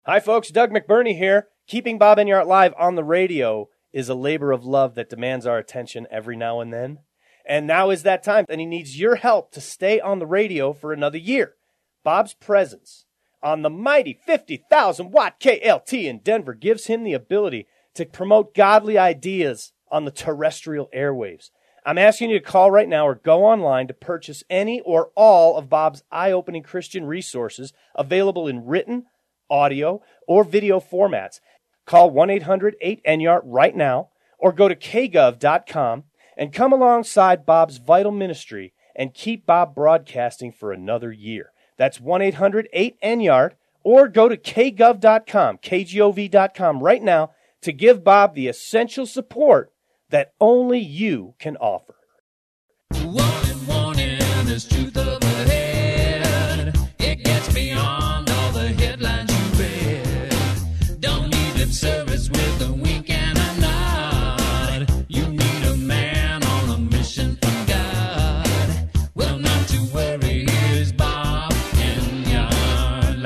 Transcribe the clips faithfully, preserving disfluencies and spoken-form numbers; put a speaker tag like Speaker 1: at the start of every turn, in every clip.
Speaker 1: Hi, folks. Doug McBurney here. Keeping Bob Enyart live on the radio is a labor of love that demands our attention every now and then. And now is that time, and he needs your help to stay on the radio for another year. Bob's presence on the mighty fifty thousand watt K L T in Denver gives him the ability to promote godly ideas on the terrestrial airwaves. I'm asking you to call right now or go online to purchase any or all of Bob's eye-opening Christian resources available in written, audio, or video formats. Call one eight hundred eight N Y A R T right now or go to k gov dot com and come alongside Bob's vital ministry and keep Bob broadcasting for another year. That's one eight hundred eight N Y A R T or go to k gov dot com, k gov dot com right now to give Bob the essential support that only you can offer.
Speaker 2: Warning, warning, there's truth up ahead. It gets beyond all the headlines you read. Don't need lip service with a wink and a nod. You need a man on a mission from God. Well, not to worry, here's Bob Enyart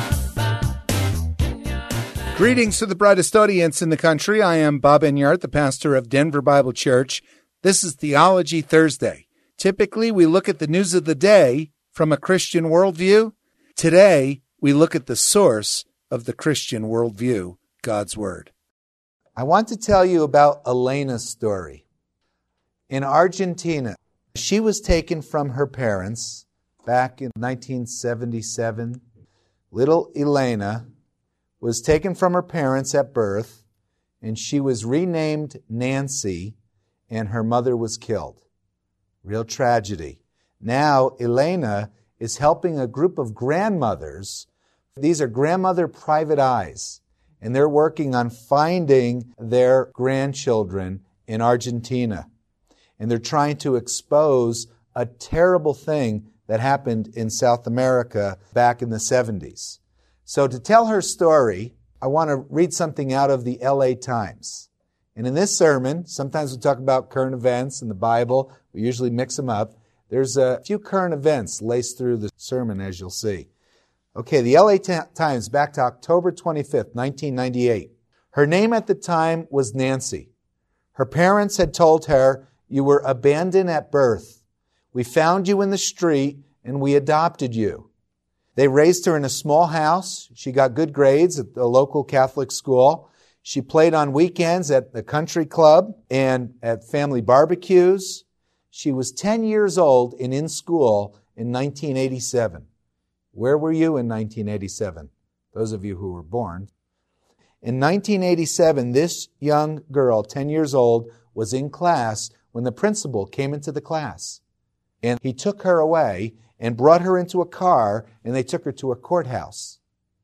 Speaker 2: Live.
Speaker 3: Greetings to the brightest audience in the country. I am Bob Enyart, the pastor of Denver Bible Church. This is Theology Thursday. Typically, we look at the news of the day from a Christian worldview. Today, we look at the source of the Christian worldview, God's Word. I want to tell you about Elena's story. In Argentina, she was taken from her parents back in nineteen seventy-seven. Little Elena was taken from her parents at birth, and she was renamed Nancy, and her mother was killed. Real tragedy. Now, Elena is helping a group of grandmothers. These are grandmother private eyes, and they're working on finding their grandchildren in Argentina. And they're trying to expose a terrible thing that happened in South America back in the seventies. So to tell her story, I want to read something out of the L A Times. And in this sermon, sometimes we talk about current events in the Bible. We usually mix them up. There's a few current events laced through the sermon, as you'll see. Okay, the L A Times, back to October twenty-fifth, nineteen ninety-eight. Her name at the time was Nancy. Her parents had told her, "You were abandoned at birth. We found you in the street and we adopted you." They raised her in a small house. She got good grades at the local Catholic school. She played on weekends at the country club and at family barbecues. She was ten years old and in school in nineteen eighty-seven. Where were you in nineteen eighty-seven? Those of you who were born. In nineteen eighty-seven, this young girl, ten years old, was in class when the principal came into the class. And he took her away and brought her into a car, and they took her to a courthouse.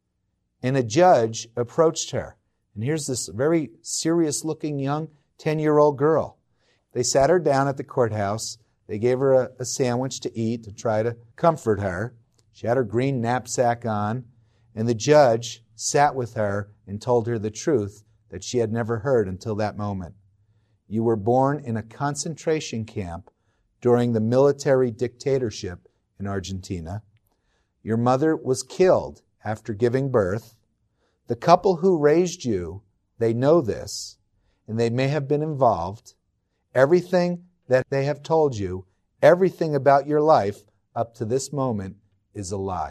Speaker 3: And a judge approached her. And here's this very serious-looking young ten-year-old girl. They sat her down at the courthouse. They gave her a, a sandwich to eat to try to comfort her. She had her green knapsack on. And the judge sat with her and told her the truth that she had never heard until that moment. You were born in a concentration camp during the military dictatorship in Argentina. Your mother was killed after giving birth. The couple who raised you, they know this, and they may have been involved. Everything that they have told you, everything about your life up to this moment is a lie.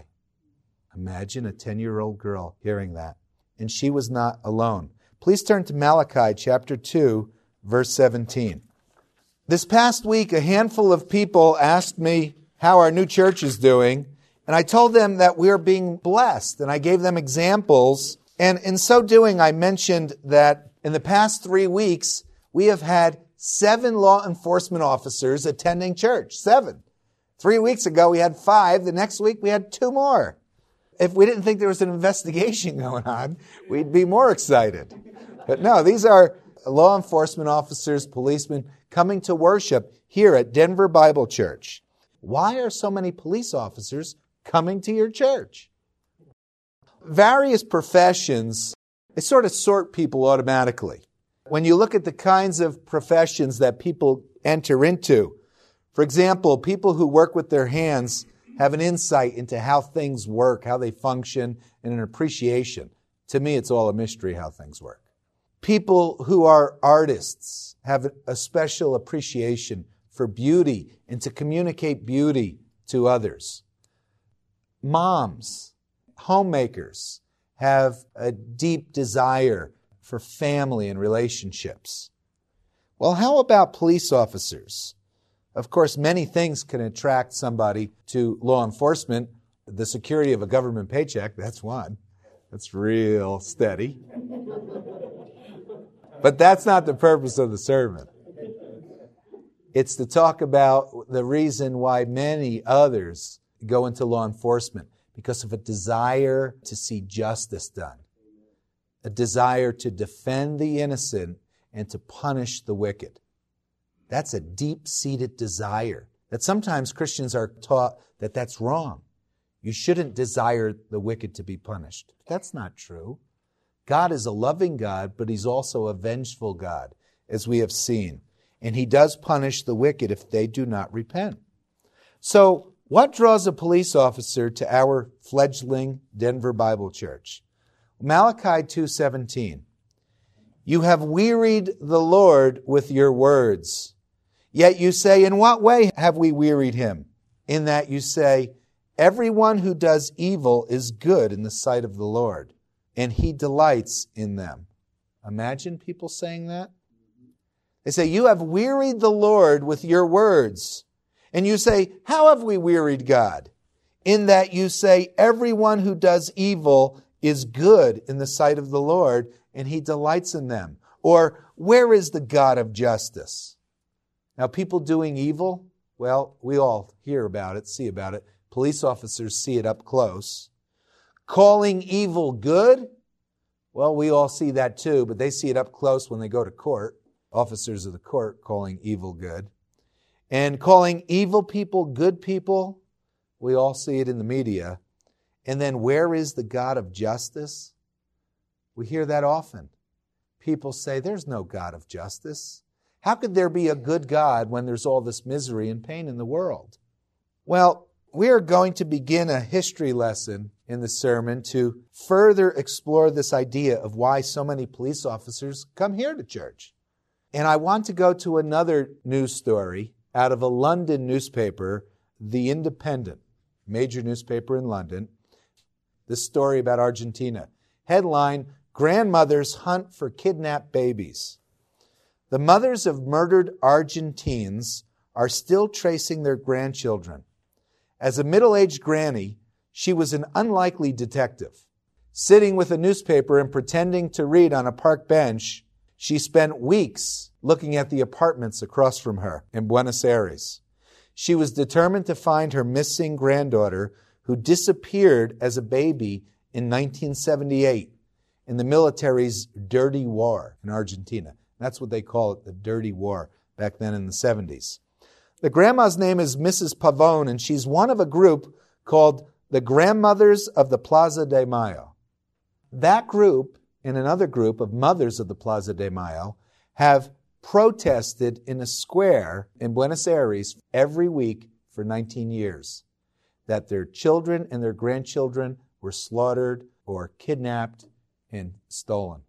Speaker 3: Imagine a ten-year-old girl hearing that. And she was not alone. Please turn to Malachi chapter two, verse seventeen. This past week, a handful of people asked me how our new church is doing, and I told them that we are being blessed, and I gave them examples. And in so doing, I mentioned that in the past three weeks, we have had seven law enforcement officers attending church. Seven. Three weeks ago, we had five. The next week, we had two more. If we didn't think there was an investigation going on, we'd be more excited. But no, these are law enforcement officers, policemen, coming to worship here at Denver Bible Church. Why are so many police officers coming to your church? Various professions, they sort of sort people automatically. When you look at the kinds of professions that people enter into, for example, people who work with their hands have an insight into how things work, how they function, and an appreciation. To me, it's all a mystery how things work. People who are artists have a special appreciation for beauty and to communicate beauty to others. Moms, homemakers have a deep desire for family and relationships. Well, how about police officers? Of course, many things can attract somebody to law enforcement. The security of a government paycheck, that's one. That's real steady. But that's not the purpose of the sermon. It's to talk about the reason why many others go into law enforcement, because of a desire to see justice done, a desire to defend the innocent and to punish the wicked. That's a deep-seated desire that sometimes Christians are taught that that's wrong. You shouldn't desire the wicked to be punished. That's not true. God is a loving God, but He's also a vengeful God, as we have seen. And He does punish the wicked if they do not repent. So, what draws a police officer to our fledgling Denver Bible Church? Malachi two seventeen. You have wearied the Lord with your words. Yet you say, in what way have we wearied Him? In that you say, everyone who does evil is good in the sight of the Lord, and He delights in them. Imagine people saying that. They say, you have wearied the Lord with your words. And you say, how have we wearied God? In that you say, everyone who does evil is good in the sight of the Lord, and He delights in them. Or, where is the God of justice? Now, people doing evil, well, we all hear about it, see about it. Police officers see it up close. Calling evil good, well, we all see that too, but they see it up close when they go to court. Officers of the court calling evil good. And calling evil people good people, we all see it in the media. And then, where is the God of justice? We hear that often. People say, there's no God of justice. How could there be a good God when there's all this misery and pain in the world? Well, we are going to begin a history lesson in the sermon to further explore this idea of why so many police officers come here to church. And I want to go to another news story out of a London newspaper, The Independent, major newspaper in London. This story about Argentina. Headline, Grandmothers Hunt for Kidnapped Babies. The mothers of murdered Argentines are still tracing their grandchildren. As a middle-aged granny, she was an unlikely detective. Sitting with a newspaper and pretending to read on a park bench, she spent weeks looking at the apartments across from her in Buenos Aires. She was determined to find her missing granddaughter, who disappeared as a baby in nineteen seventy-eight in the military's dirty war in Argentina. That's what they call it, the dirty war, back then in the seventies. The grandma's name is Missus Pavone, and she's one of a group called the Grandmothers of the Plaza de Mayo. That group and another group of mothers of the Plaza de Mayo have protested in a square in Buenos Aires every week for nineteen years that their children and their grandchildren were slaughtered or kidnapped and stolen.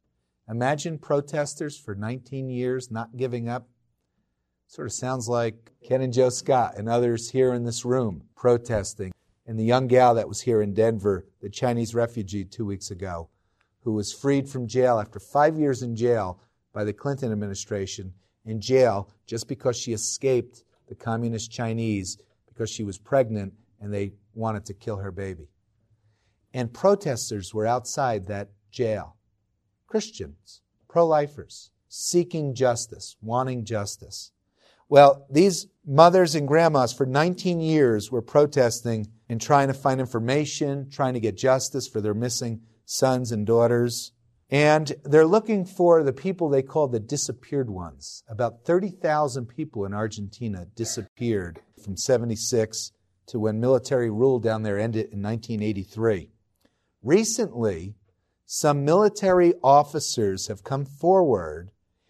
Speaker 3: Imagine protesters for nineteen years not giving up. Sort of sounds like Ken and Joe Scott and others here in this room protesting. And the young gal that was here in Denver, the Chinese refugee two weeks ago, who was freed from jail after five years in jail by the Clinton administration, in jail just because she escaped the communist Chinese because she was pregnant and they wanted to kill her baby. And protesters were outside that jail. Christians, pro-lifers, seeking justice, wanting justice. Well, these mothers and grandmas for nineteen years were protesting and trying to find information, trying to get justice for their missing sons and daughters. And they're looking for the people they call the disappeared ones. About thirty thousand people in Argentina disappeared from seventy-six to when military rule down there ended in nineteen eighty-three. Recently, some military officers have come forward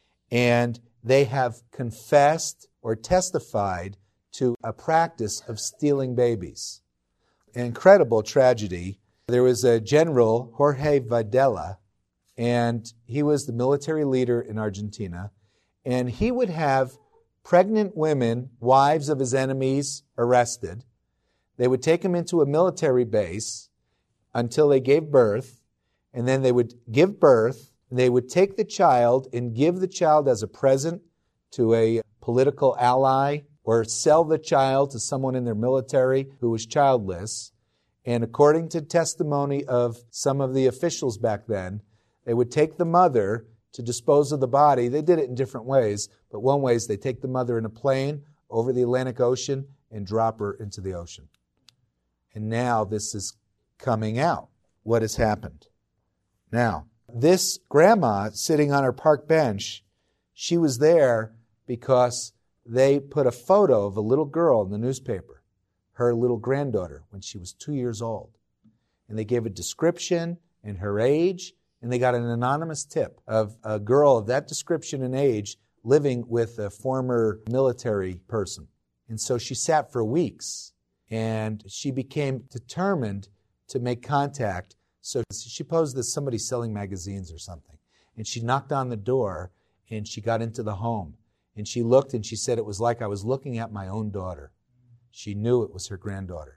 Speaker 3: and they have confessed or testified to a practice of stealing babies. An incredible tragedy. There was a general, Jorge Videla, and he was the military leader in Argentina, and he would have pregnant women, wives of his enemies, arrested. They would take them into a military base until they gave birth, and then they would give birth. They would take the child and give the child as a present to a political ally or sell the child to someone in their military who was childless. And according to testimony of some of the officials back then, they would take the mother to dispose of the body. They did it in different ways, but one way is they take the mother in a plane over the Atlantic Ocean and drop her into the ocean. And now this is coming out, what has happened. Now, this grandma sitting on her park bench, she was there because they put a photo of a little girl in the newspaper, her little granddaughter, when she was two years old. And they gave a description and her age, and they got an anonymous tip of a girl of that description and age living with a former military person. And so she sat for weeks, and she became determined to make contact. So she posed as somebody selling magazines or something. And she knocked on the door, and she got into the home. And she looked, and she said, it was like I was looking at my own daughter. She knew it was her granddaughter.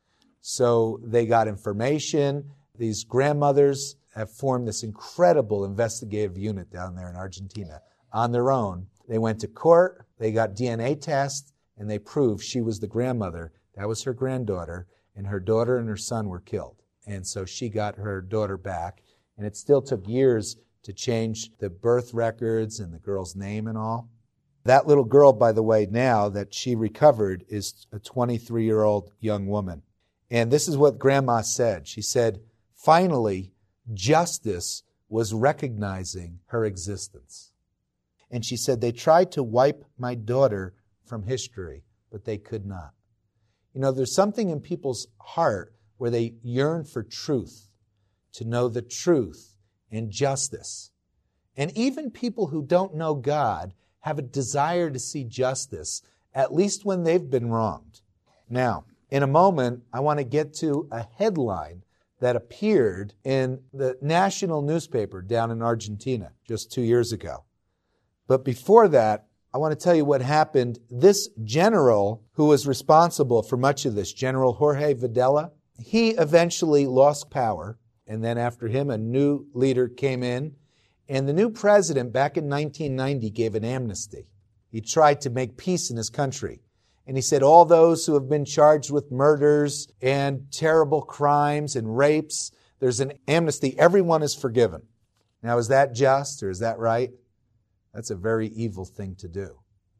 Speaker 3: So they got information. These grandmothers have formed this incredible investigative unit down there in Argentina on their own. They went to court, they got D N A tests, and they proved she was the grandmother. That was her granddaughter, and her daughter and her son were killed. And so she got her daughter back, and it still took years to change the birth records and the girl's name and all. That little girl, by the way, now that she recovered is a twenty-three-year-old young woman. And this is what Grandma said. She said, finally, justice was recognizing her existence. And she said, they tried to wipe my daughter from history, but they could not. You know, there's something in people's heart where they yearn for truth, to know the truth and justice. And even people who don't know God have a desire to see justice, at least when they've been wronged. Now, in a moment, I want to get to a headline that appeared in the national newspaper down in Argentina just two years ago. But before that, I want to tell you what happened. This general who was responsible for much of this, General Jorge Videla, he eventually lost power, and then after him, a new leader came in, and the new president back in nineteen ninety gave an amnesty. He tried to make peace in his country. And he said, all those who have been charged with murders and terrible crimes and rapes, there's an amnesty. Everyone is forgiven. Now, is that just or is that right? That's a very evil thing to do.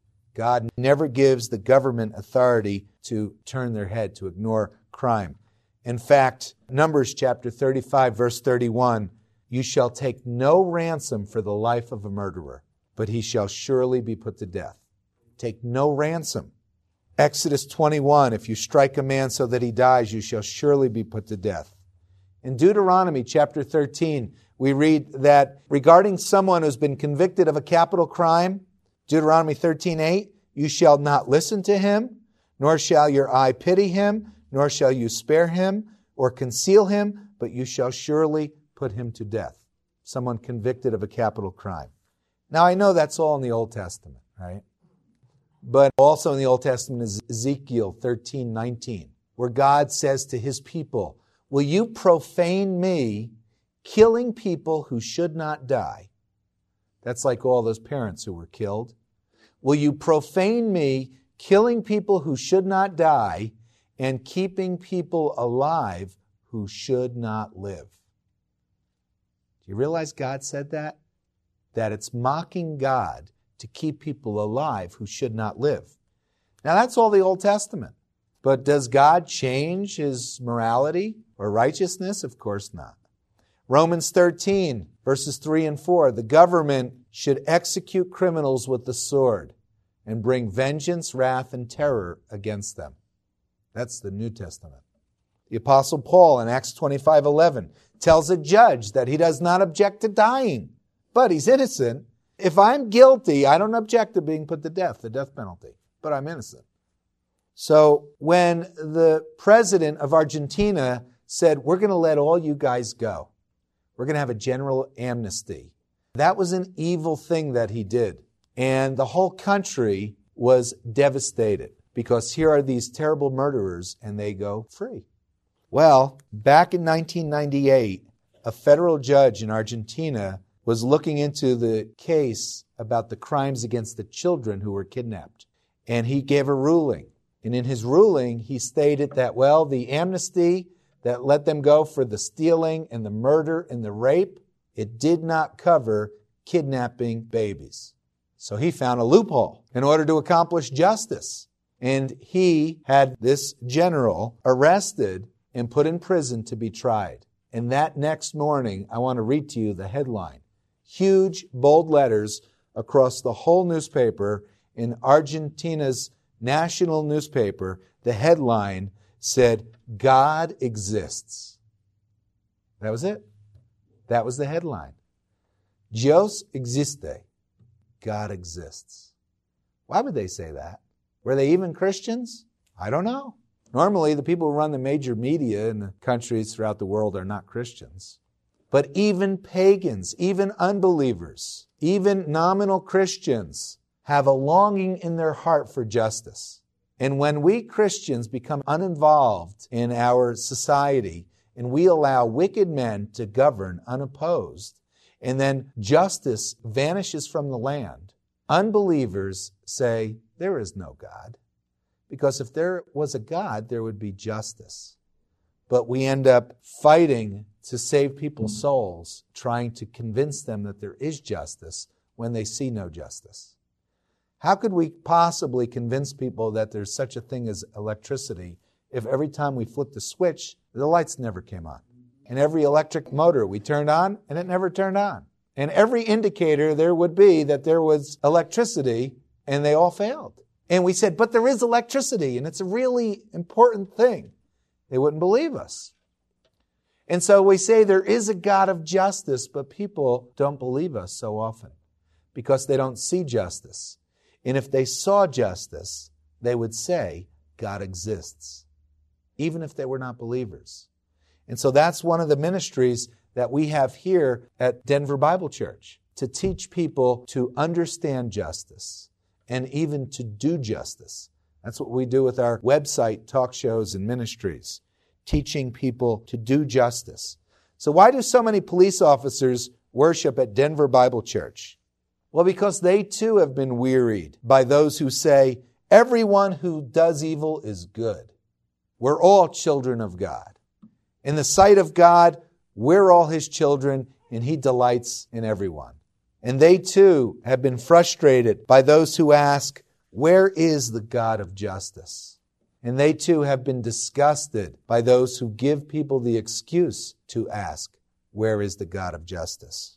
Speaker 3: God never gives the government authority to turn their head, to ignore crime. In fact, Numbers chapter thirty-five, verse thirty-one, you shall take no ransom for the life of a murderer, but he shall surely be put to death. Take no ransom. Exodus twenty-one, if you strike a man so that he dies, you shall surely be put to death. In Deuteronomy chapter thirteen, we read that regarding someone who's been convicted of a capital crime, Deuteronomy thirteen eight, you shall not listen to him, nor shall your eye pity him, nor shall you spare him or conceal him, but you shall surely put him to death. Someone convicted of a capital crime. Now, I know that's all in the Old Testament, right? But also in the Old Testament is Ezekiel thirteen nineteen, where God says to his people, will you profane me, killing people who should not die? That's like all those parents who were killed. Will you profane me, killing people who should not die, and keeping people alive who should not live? Do you realize God said that? That it's mocking God to keep people alive who should not live. Now, that's all the Old Testament. But does God change his morality or righteousness? Of course not. Romans thirteen, verses three and four, the government should execute criminals with the sword and bring vengeance, wrath, and terror against them. That's the New Testament. The Apostle Paul in Acts twenty-five eleven tells a judge that he does not object to dying, but he's innocent. If I'm guilty, I don't object to being put to death, the death penalty, but I'm innocent. So when the president of Argentina said, we're going to let all you guys go. We're going to have a general amnesty. That was an evil thing that he did. And the whole country was devastated because here are these terrible murderers and they go free. Well, back in nineteen ninety-eight, a federal judge in Argentina was looking into the case about the crimes against the children who were kidnapped. And he gave a ruling. And in his ruling, he stated that, well, the amnesty that let them go for the stealing and the murder and the rape, it did not cover kidnapping babies. So he found a loophole in order to accomplish justice. And he had this general arrested and put in prison to be tried. And that next morning, I want to read to you the headline. Huge, bold letters across the whole newspaper in Argentina's national newspaper. The headline said, God exists. That was it. That was the headline. Dios existe. God exists. Why would they say that? Were they even Christians? I don't know. Normally, the people who run the major media in the countries throughout the world are not Christians. But even pagans, even unbelievers, even nominal Christians have a longing in their heart for justice. And when we Christians become uninvolved in our society and we allow wicked men to govern unopposed, and then justice vanishes from the land, unbelievers say, there is no God. Because if there was a God, there would be justice. But we end up fighting to save people's souls, trying to convince them that there is justice when they see no justice. How could we possibly convince people that there's such a thing as electricity if every time we flipped the switch, the lights never came on? And every electric motor we turned on, and it never turned on. And every indicator there would be that there was electricity, and they all failed. And we said, but there is electricity, and it's a really important thing. They wouldn't believe us. And so we say there is a God of justice, but people don't believe us so often because they don't see justice. And if they saw justice, they would say God exists, even if they were not believers. And so that's one of the ministries that we have here at Denver Bible Church, to teach people to understand justice and even to do justice. That's what we do with our website, talk shows, and ministries, teaching people to do justice. So why do so many police officers worship at Denver Bible Church? Well, because they too have been wearied by those who say, everyone who does evil is good. We're all children of God. In the sight of God, we're all His children, and He delights in everyone. And they too have been frustrated by those who ask, where is the God of justice? And they too have been disgusted by those who give people the excuse to ask, where is the God of justice?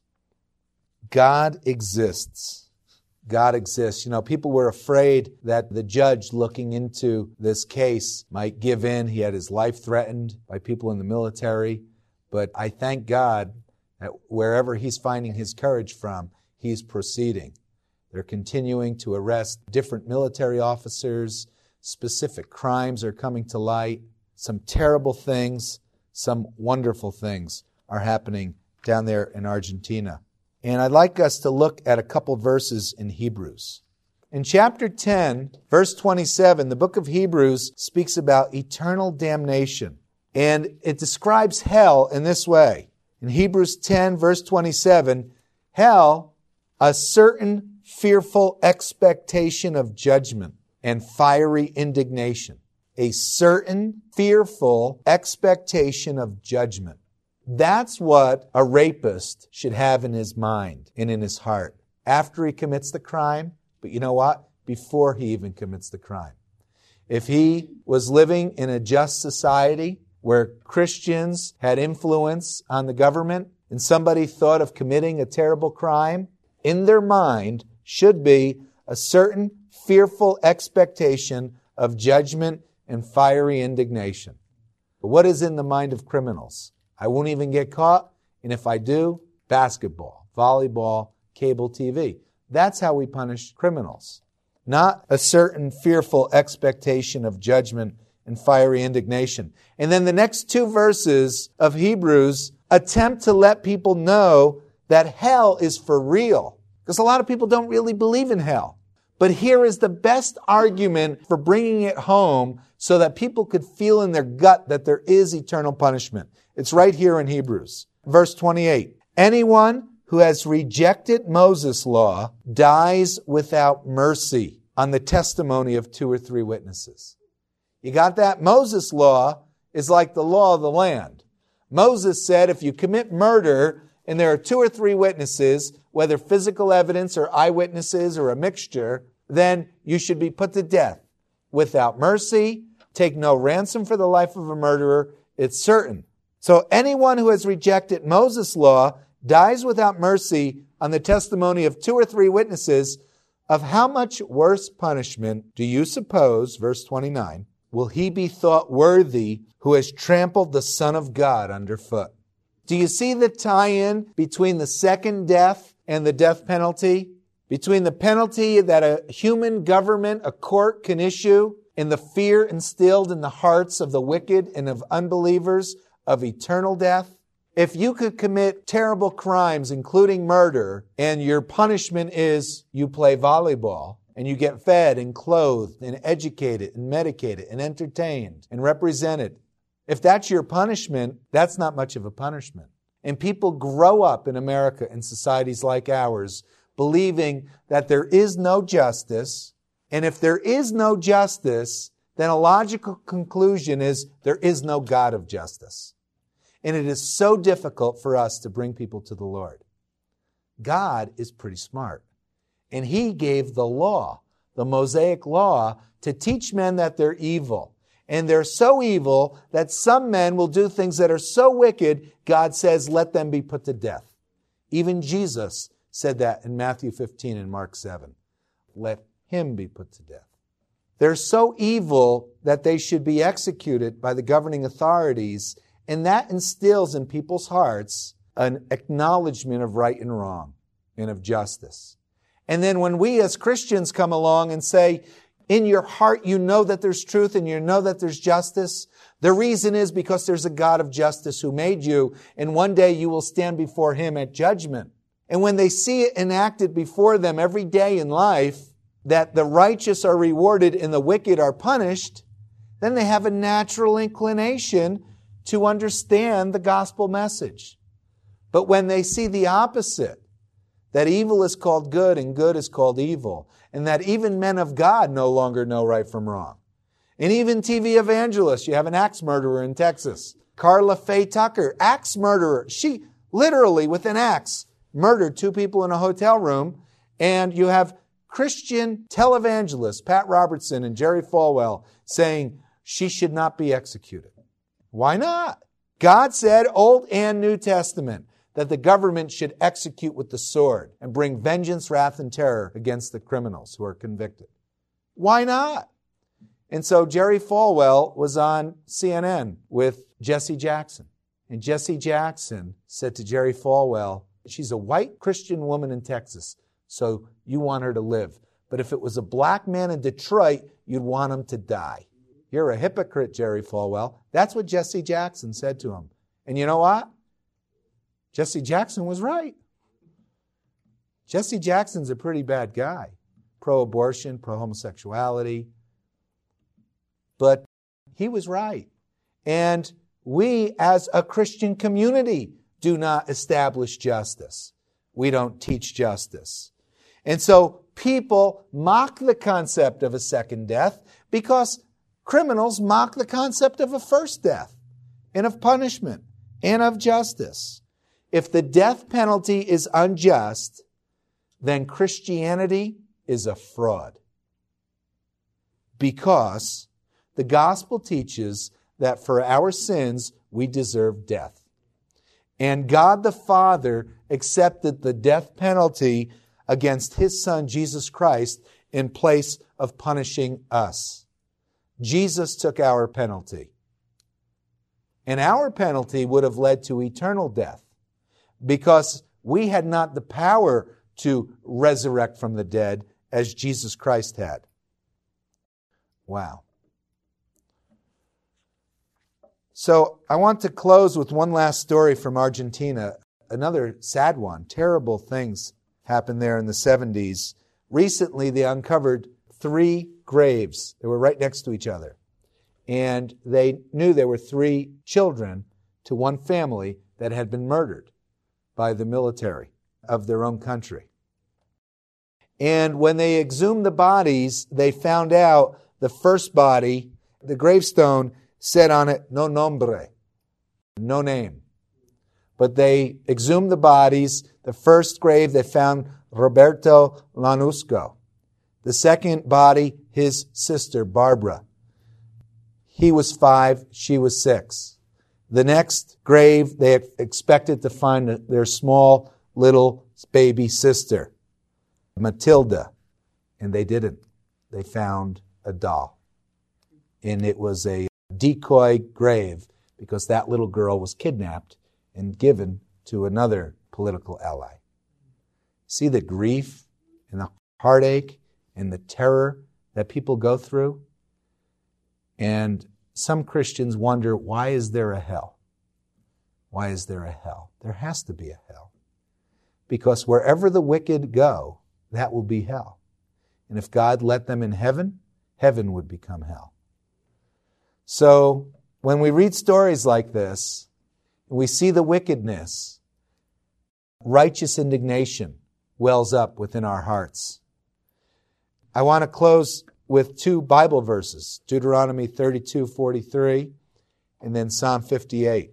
Speaker 3: God exists. God exists. You know, people were afraid that the judge looking into this case might give in. He had his life threatened by people in the military. But I thank God that wherever he's finding his courage from, he's proceeding. They're continuing to arrest different military officers. Specific crimes are coming to light. Some terrible things, some wonderful things are happening down there in Argentina. And I'd like us to look at a couple verses in Hebrews. In chapter ten, verse twenty-seven, the book of Hebrews speaks about eternal damnation. And it describes hell in this way. In Hebrews ten, verse twenty-seven, hell, a certain fearful expectation of judgment and fiery indignation. A certain fearful expectation of judgment. That's what a rapist should have in his mind and in his heart after he commits the crime. But you know what? Before he even commits the crime. If he was living in a just society where Christians had influence on the government and somebody thought of committing a terrible crime, in their mind should be a certain fearful expectation of judgment and fiery indignation. But what is in the mind of criminals? I won't even get caught, and if I do, basketball, volleyball, cable T V. That's how we punish criminals. Not a certain fearful expectation of judgment and fiery indignation. And then the next two verses of Hebrews attempt to let people know that hell is for real. Because a lot of people don't really believe in hell. But here is the best argument for bringing it home so that people could feel in their gut that there is eternal punishment. It's right here in Hebrews. Verse twenty-eight. Anyone who has rejected Moses' law dies without mercy on the testimony of two or three witnesses. You got that? Moses' law is like the law of the land. Moses said if you commit murder and there are two or three witnesses, whether physical evidence or eyewitnesses or a mixture, then you should be put to death without mercy. Take no ransom for the life of a murderer. It's certain. So anyone who has rejected Moses' law dies without mercy on the testimony of two or three witnesses. Of how much worse punishment do you suppose, verse twenty-nine, will he be thought worthy who has trampled the Son of God underfoot? Do you see the tie-in between the second death and the death penalty? Between the penalty that a human government, a court, can issue and the fear instilled in the hearts of the wicked and of unbelievers of eternal death? If you could commit terrible crimes, including murder, and your punishment is you play volleyball, and you get fed and clothed and educated and medicated and entertained and represented, if that's your punishment, that's not much of a punishment. And people grow up in America in societies like ours believing that there is no justice. And if there is no justice, then a logical conclusion is there is no God of justice. And it is so difficult for us to bring people to the Lord. God is pretty smart. And He gave the law, the Mosaic law, to teach men that they're evil. And they're so evil that some men will do things that are so wicked, God says, let them be put to death. Even Jesus said that in Matthew fifteen and Mark seven. Let him be put to death. They're so evil that they should be executed by the governing authorities, and that instills in people's hearts an acknowledgement of right and wrong and of justice. And then when we as Christians come along and say, in your heart you know that there's truth and you know that there's justice, the reason is because there's a God of justice who made you, and one day you will stand before Him at judgment. And when they see it enacted before them every day in life, that the righteous are rewarded and the wicked are punished, then they have a natural inclination to understand the gospel message. But when they see the opposite, that evil is called good and good is called evil, and that even men of God no longer know right from wrong, and even T V evangelists, you have an axe murderer in Texas, Carla Faye Tucker, axe murderer. She literally, with an axe, murdered two people in a hotel room, and you have Christian televangelists, Pat Robertson and Jerry Falwell, saying she should not be executed. Why not? God said, Old and New Testament, that the government should execute with the sword and bring vengeance, wrath, and terror against the criminals who are convicted. Why not? And so Jerry Falwell was on C N N with Jesse Jackson. And Jesse Jackson said to Jerry Falwell, she's a white Christian woman in Texas, so you want her to live. But if it was a black man in Detroit, you'd want him to die. You're a hypocrite, Jerry Falwell. That's what Jesse Jackson said to him. And you know what? Jesse Jackson was right. Jesse Jackson's a pretty bad guy. Pro-abortion, pro-homosexuality. But he was right. And we, as a Christian community, do not establish justice. We don't teach justice. And so people mock the concept of a second death because criminals mock the concept of a first death and of punishment and of justice. If the death penalty is unjust, then Christianity is a fraud. Because the gospel teaches that for our sins, we deserve death. And God the Father accepted the death penalty against His Son, Jesus Christ, in place of punishing us. Jesus took our penalty. And our penalty would have led to eternal death, because we had not the power to resurrect from the dead as Jesus Christ had. Wow. So I want to close with one last story from Argentina. Another sad one. Terrible things happened there in the seventies. Recently, they uncovered three graves. They were right next to each other. And they knew there were three children to one family that had been murdered by the military of their own country. And when they exhumed the bodies, they found out the first body, the gravestone said on it, no nombre, no name. But they exhumed the bodies. The first grave, they found Roberto Lanusco. The second body, his sister, Barbara. He was five, she was six. The next grave, they expected to find their small little baby sister, Matilda. And they didn't. They found a doll. And it was a decoy grave because that little girl was kidnapped and given to another political ally. See the grief and the heartache and the terror that people go through? And some Christians wonder, why is there a hell? Why is there a hell? There has to be a hell. Because wherever the wicked go, that will be hell. And if God let them in heaven, heaven would become hell. So when we read stories like this, and we see the wickedness, righteous indignation wells up within our hearts. I want to close with two Bible verses, Deuteronomy thirty-two forty-three and then Psalm fifty-eight.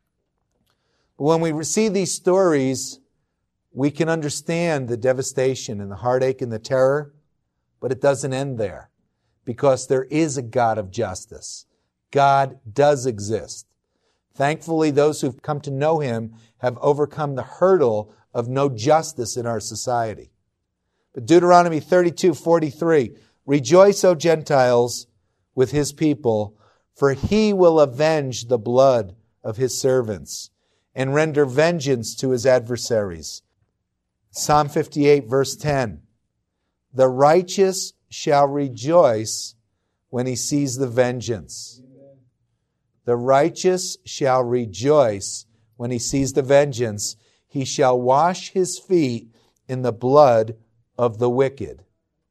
Speaker 3: But when we see these stories, we can understand the devastation and the heartache and the terror, but it doesn't end there because there is a God of justice. God does exist. Thankfully, those who've come to know Him have overcome the hurdle of no justice in our society. But Deuteronomy thirty-two forty-three, rejoice, O Gentiles, with His people, for He will avenge the blood of His servants and render vengeance to His adversaries. Psalm fifty-eight, verse ten, the righteous shall rejoice when he sees the vengeance. The righteous shall rejoice when he sees the vengeance. He shall wash his feet in the blood of the wicked.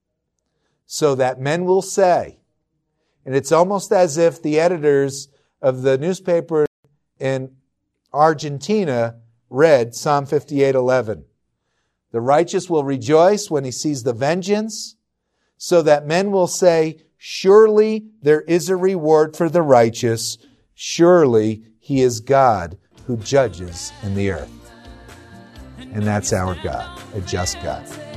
Speaker 3: So that men will say, and it's almost as if the editors of the newspaper in Argentina read Psalm fifty-eight eleven. The righteous will rejoice when he sees the vengeance, so that men will say, surely there is a reward for the righteous. Surely He is God who judges in the earth. And that's our God, a just God.